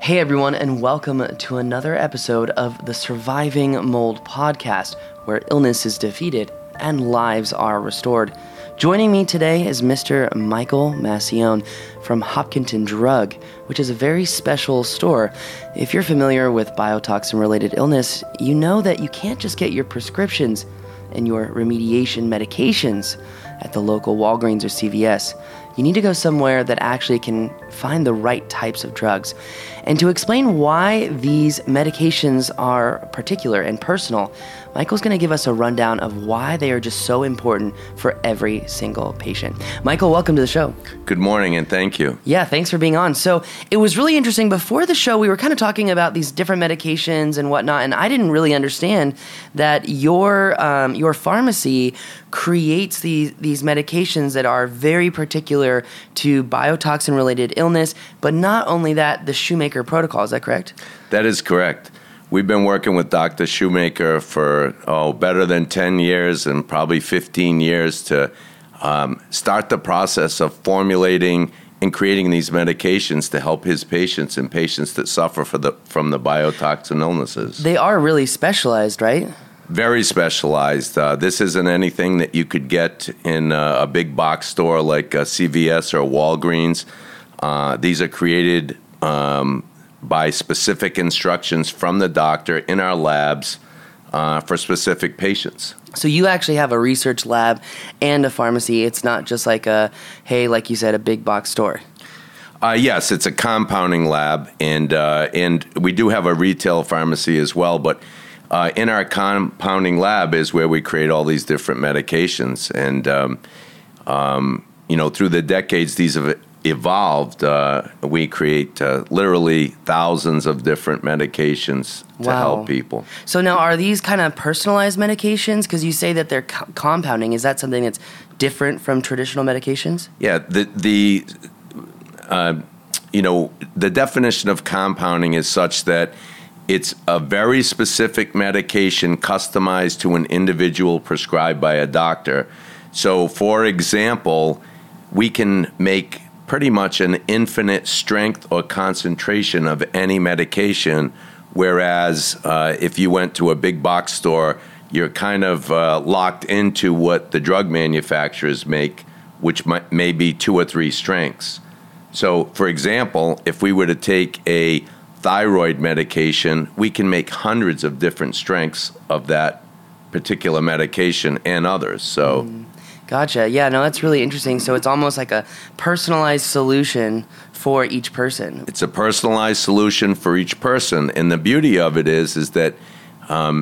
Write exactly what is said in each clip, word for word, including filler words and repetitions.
Hey everyone, and welcome to another episode of the Surviving Mold podcast, where illness is defeated and lives are restored. Joining me today is Mister Michael Massione from Hopkinton Drug, which is a very special store. If you're familiar with biotoxin-related illness, you know that you can't just get your prescriptions and your remediation medications at the local Walgreens or C V S. You need to go somewhere that actually can find the right types of drugs. And to explain why these medications are particular and personal, Michael's going to give us a rundown of why they are just so important for every single patient. Michael, welcome to the show. Good morning, and thank you. Yeah, thanks for being on. So it was really interesting. Before the show, we were kind of talking about these different medications and whatnot, and I didn't really understand that your um, your pharmacy creates these, these medications that are very particular to biotoxin-related illness, but not only that, the Shoemaker protocol. Is that correct? That is correct. We've been working with Doctor Shoemaker for, oh, better than ten years and probably fifteen years to um, start the process of formulating and creating these medications to help his patients and patients that suffer for the, from the biotoxin illnesses. They are really specialized, right? Very specialized. Uh, this isn't anything that you could get in uh, a big box store like a C V S or Walgreens. Uh, these are created um, by specific instructions from the doctor in our labs uh, for specific patients. So you actually have a research lab and a pharmacy. It's not just like a, hey, like you said, a big box store. Uh, yes, it's a compounding lab, and uh, and we do have a retail pharmacy as well, but uh, in our compounding lab is where we create all these different medications. And, um, um, you know, through the decades, these have evolved. Uh, we create uh, literally thousands of different medications to Wow. help people. So now, are these kind of personalized medications? Because you say that they're co- compounding. Is that something that's different from traditional medications? Yeah, the the uh, you know the definition of compounding is such that it's a very specific medication customized to an individual prescribed by a doctor. So, for example, we can make pretty much an infinite strength or concentration of any medication, whereas uh, if you went to a big box store, you're kind of uh, locked into what the drug manufacturers make, which might, may be two or three strengths. So, for example, if we were to take a thyroid medication, we can make hundreds of different strengths of that particular medication and others. So, Mm. Gotcha. Yeah, no, that's really interesting. So it's almost like a personalized solution for each person. it's a personalized solution for each person. And the beauty of it is, is that um,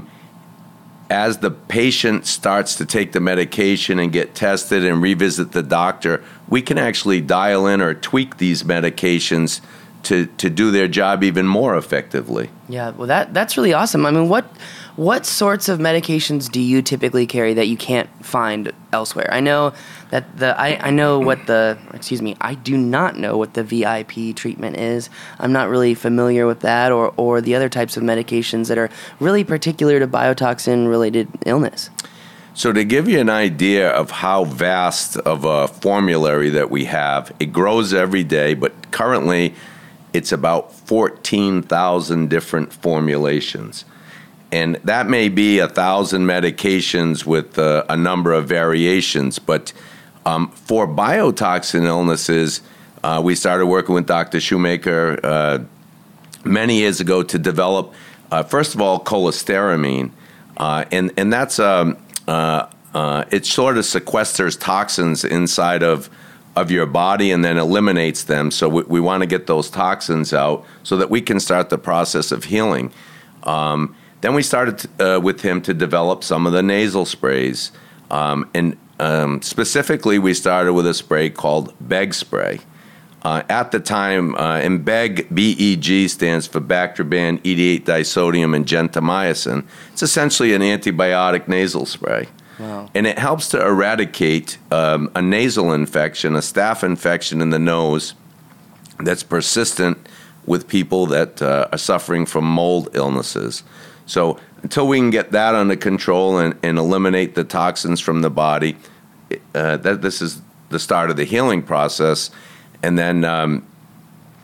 as the patient starts to take the medication and get tested and revisit the doctor, we can actually dial in or tweak these medications to, to do their job even more effectively. Yeah, well, that that's really awesome. I mean, what what sorts of medications do you typically carry that you can't find elsewhere? I know that the I, I know what the excuse me, I do not know what the V I P treatment is. I'm not really familiar with that or or the other types of medications that are really particular to biotoxin related illness. So to give you an idea of how vast of a formulary that we have, it grows every day, but currently it's about fourteen thousand different formulations. And that may be a thousand medications with uh, a number of variations. But um, for biotoxin illnesses, uh, we started working with Doctor Shoemaker uh, many years ago to develop, uh, first of all, cholestyramine. Uh, and, and that's, um, uh, uh, it sort of sequesters toxins inside of of your body and then eliminates them. So we, we want to get those toxins out so that we can start the process of healing. Um, then we started uh, with him to develop some of the nasal sprays. Um, and um, specifically, we started with a spray called Beg Spray. Uh, at the time, uh, and Beg, B E G, stands for Bactroban, eighty-eight disodium, and gentamicin. It's essentially an antibiotic nasal spray. Wow. And it helps to eradicate um, a nasal infection, a staph infection in the nose that's persistent with people that uh, are suffering from mold illnesses. So until we can get that under control and, and eliminate the toxins from the body, uh, that this is the start of the healing process. And then um,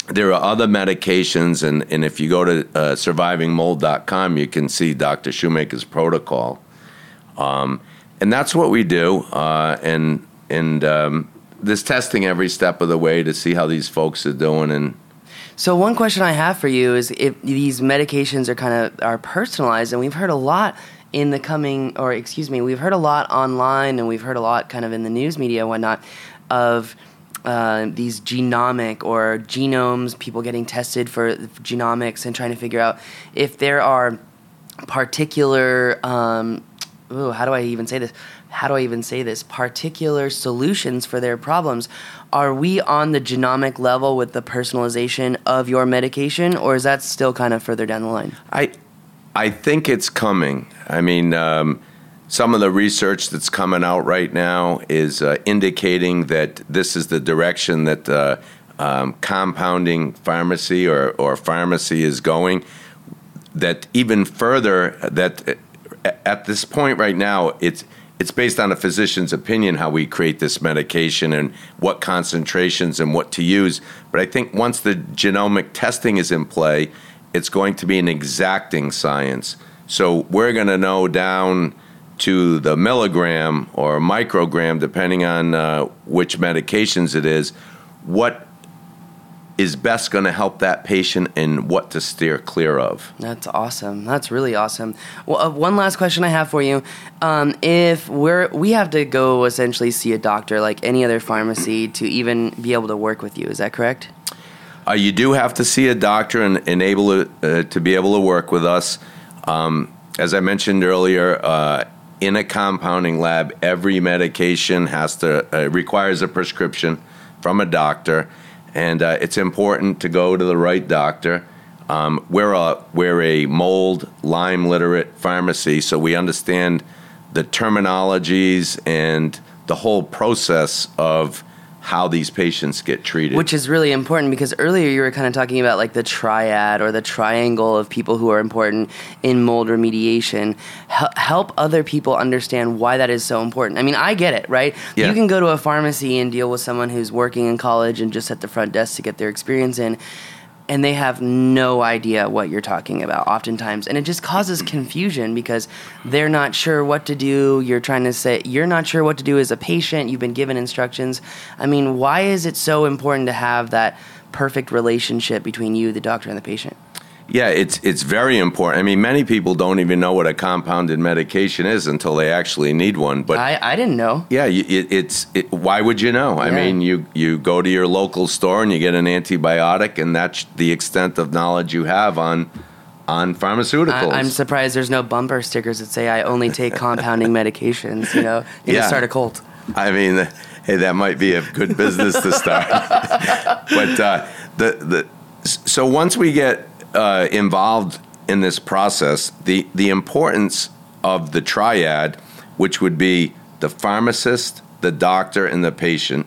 there are other medications, and, and if you go to uh, surviving mold dot com, you can see Doctor Shoemaker's protocol. Um, and that's what we do. Uh, and and um, there's testing every step of the way to see how these folks are doing. And so one question I have for you is if these medications are kind of are personalized, and we've heard a lot in the coming, or excuse me, we've heard a lot online, and we've heard a lot kind of in the news media and whatnot of Uh, these genomic or genomes, people getting tested for genomics and trying to figure out if there are particular, um, ooh, how do I even say this? How do I even say this? Particular solutions for their problems. Are we on the genomic level with the personalization of your medication, or is that still kind of further down the line? I, I think it's coming. I mean, um, some of the research that's coming out right now is uh, indicating that this is the direction that uh, um, compounding pharmacy or, or pharmacy is going. That even further, that at this point right now, it's it's based on a physician's opinion how we create this medication and what concentrations and what to use. But I think once the genomic testing is in play, it's going to be an exacting science. So we're going to know down to the milligram or microgram, depending on uh, which medications it is, what is best going to help that patient and what to steer clear of. That's awesome. That's really awesome. Well, uh, one last question I have for you. Um, if we're we have to go essentially see a doctor like any other pharmacy to even be able to work with you, is that correct? Uh, you do have to see a doctor and, and able to, uh, to be able to work with us. Um, as I mentioned earlier, uh, in a compounding lab, every medication has to uh, requires a prescription from a doctor, and uh, it's important to go to the right doctor. Um, we're a we're a mold Lyme literate pharmacy, so we understand the terminologies and the whole process of how these patients get treated. Which is really important, because earlier you were kind of talking about like the triad or the triangle of people who are important in mold remediation. Hel- help other people understand why that is so important. I mean, I get it, right? Yeah. You can go to a pharmacy and deal with someone who's working in college and just at the front desk to get their experience in, and they have no idea what you're talking about oftentimes. And it just causes confusion because they're not sure what to do. You're trying to say, you're not sure what to do as a patient. You've been given instructions. I mean, why is it so important to have that perfect relationship between you, the doctor, and the patient? Yeah, it's it's very important. I mean, many people don't even know what a compounded medication is until they actually need one. But I, I didn't know. Yeah, you, it, it's it, why would you know? I Yeah. mean, you, you go to your local store and you get an antibiotic, and that's the extent of knowledge you have on on pharmaceuticals. I, I'm surprised there's no bumper stickers that say I only take compounding medications. You know, you Yeah. can start a cult. I mean, hey, that might be a good business to start. But uh, the the so once we get Uh, involved in this process, the, the importance of the triad, which would be the pharmacist, the doctor, and the patient,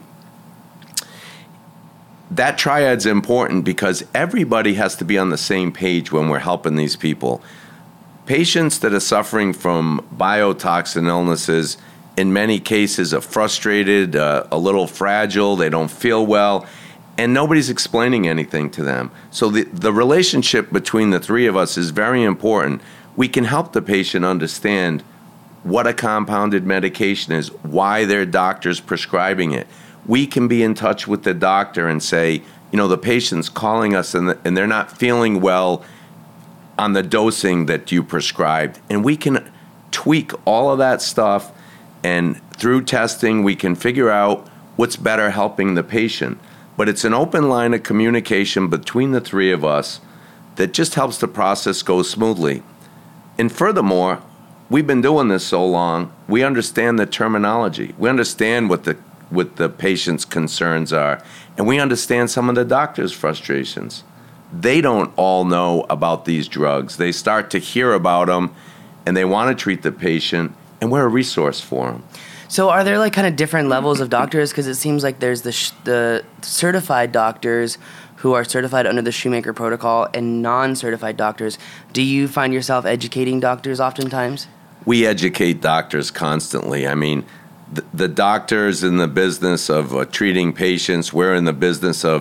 that triad's important because everybody has to be on the same page when we're helping these people. Patients that are suffering from biotoxin illnesses, in many cases, are frustrated, uh, a little fragile, they don't feel well, and nobody's explaining anything to them. So the, the relationship between the three of us is very important. We can help the patient understand what a compounded medication is, why their doctor's prescribing it. We can be in touch with the doctor and say, you know, the patient's calling us and, the, and they're not feeling well on the dosing that you prescribed. And we can tweak all of that stuff, and through testing, we can figure out what's better helping the patient. But it's an open line of communication between the three of us that just helps the process go smoothly. And furthermore, we've been doing this so long, we understand the terminology. We understand what the what the patient's concerns are, and we understand some of the doctor's frustrations. They don't all know about these drugs. They start to hear about them, and they want to treat the patient, and we're a resource for them. So are there like kind of different levels of doctors? Because it seems like there's the sh- the certified doctors who are certified under the Shoemaker protocol and non-certified doctors. Do you find yourself educating doctors oftentimes? We educate doctors constantly. I mean, the, the doctors in the business of uh, treating patients. We're in the business of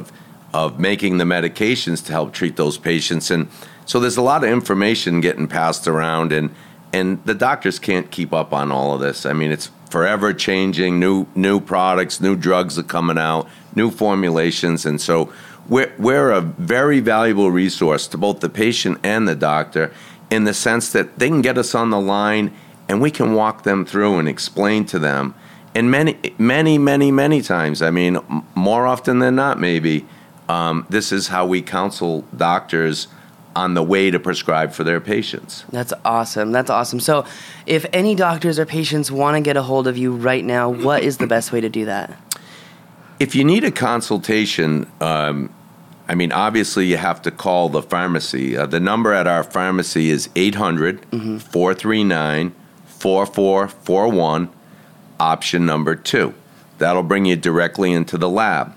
of making the medications to help treat those patients. And so there's a lot of information getting passed around, and and the doctors can't keep up on all of this. I mean, it's forever changing, new new products, new drugs are coming out, new formulations. And so we're, we're a very valuable resource to both the patient and the doctor in the sense that they can get us on the line and we can walk them through and explain to them. And many, many, many, many times, I mean, more often than not, maybe, um, this is how we counsel doctors on the way to prescribe for their patients. That's awesome. That's awesome. So if any doctors or patients want to get a hold of you right now, what is the best way to do that? If you need a consultation, um, I mean, obviously you have to call the pharmacy. Uh, the number at our pharmacy is eight hundred, four three nine, four four four one, option number two. That'll bring you directly into the lab.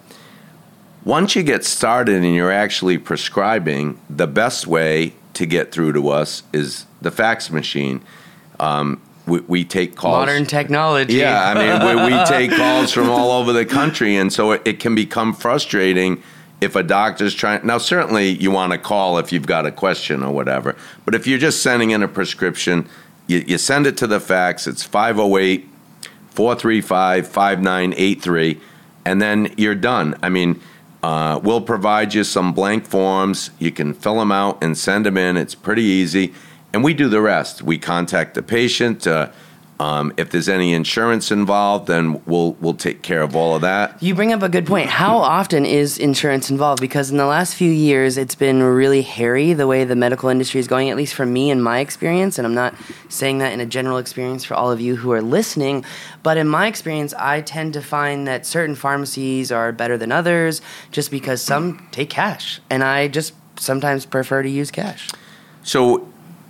Once you get started and you're actually prescribing, the best way to get through to us is the fax machine. Um, we, we take calls. Modern technology. Yeah, I mean, we, we take calls from all over the country, and so it, it can become frustrating if a doctor's trying. Now, certainly you want to call if you've got a question or whatever, but if you're just sending in a prescription, you, you send it to the fax. It's five oh eight, four three five, five nine eight three, and then you're done. I mean, Uh, we'll provide you some blank forms. You can fill them out and send them in. It's pretty easy. And we do the rest. We contact the patient. Uh, um, if there's any insurance involved, then we'll we'll take care of all of that. You bring up a good point. How often is insurance involved? Because in the last few years, it's been really hairy the way the medical industry is going, at least for me in my experience. And I'm not saying that in a general experience for all of you who are listening. But in my experience, I tend to find that certain pharmacies are better than others just because some take cash. And I just sometimes prefer to use cash. So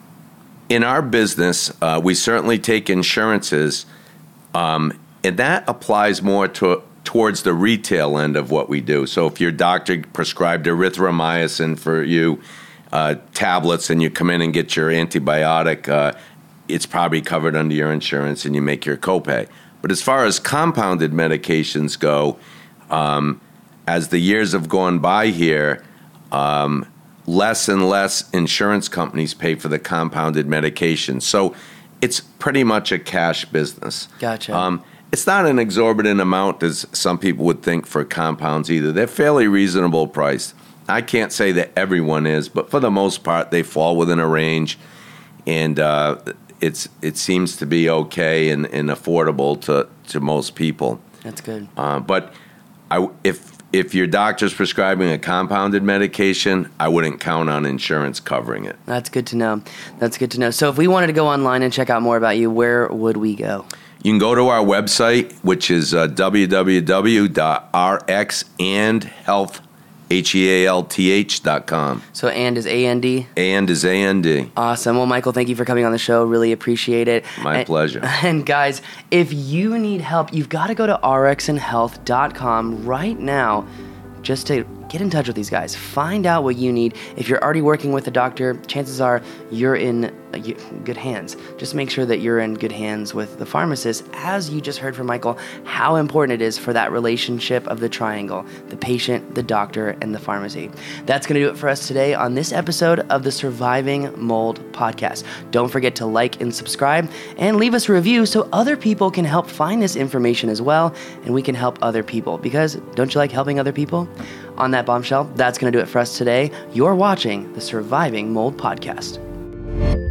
in our business, uh, we certainly take insurances, um, and that applies more to, towards the retail end of what we do. So if your doctor prescribed erythromycin for you, uh, tablets, and you come in and get your antibiotic, uh, it's probably covered under your insurance and you make your copay. But as far as compounded medications go, um, as the years have gone by here, um, less and less insurance companies pay for the compounded medication. So it's pretty much a cash business. Gotcha. Um, it's not an exorbitant amount, as some people would think, for compounds either. They're fairly reasonable priced. I can't say that everyone is, but for the most part, they fall within a range, and uh, it's it seems to be okay and, and affordable to, to most people. That's good. Uh, but I, if If your doctor's prescribing a compounded medication, I wouldn't count on insurance covering it. That's good to know. That's good to know. So if we wanted to go online and check out more about you, where would we go? You can go to our website, which is uh, w w w dot r x and health dot com. So and is A N D? And is A N D. Awesome. Well, Michael, thank you for coming on the show. Really appreciate it. My and, pleasure. And guys, if you need help, you've got to go to r x and health dot com right now just to get in touch with these guys. Find out what you need. If you're already working with a doctor, chances are you're in good hands. Just make sure that you're in good hands with the pharmacist. As you just heard from Michael, how important it is for that relationship of the triangle, the patient, the doctor, and the pharmacy. That's going to do it for us today on this episode of the Surviving Mold podcast. Don't forget to like and subscribe and leave us a review so other people can help find this information as well, and we can help other people, because don't you like helping other people? On that bombshell, that's going to do it for us today. You're watching the Surviving Mold podcast.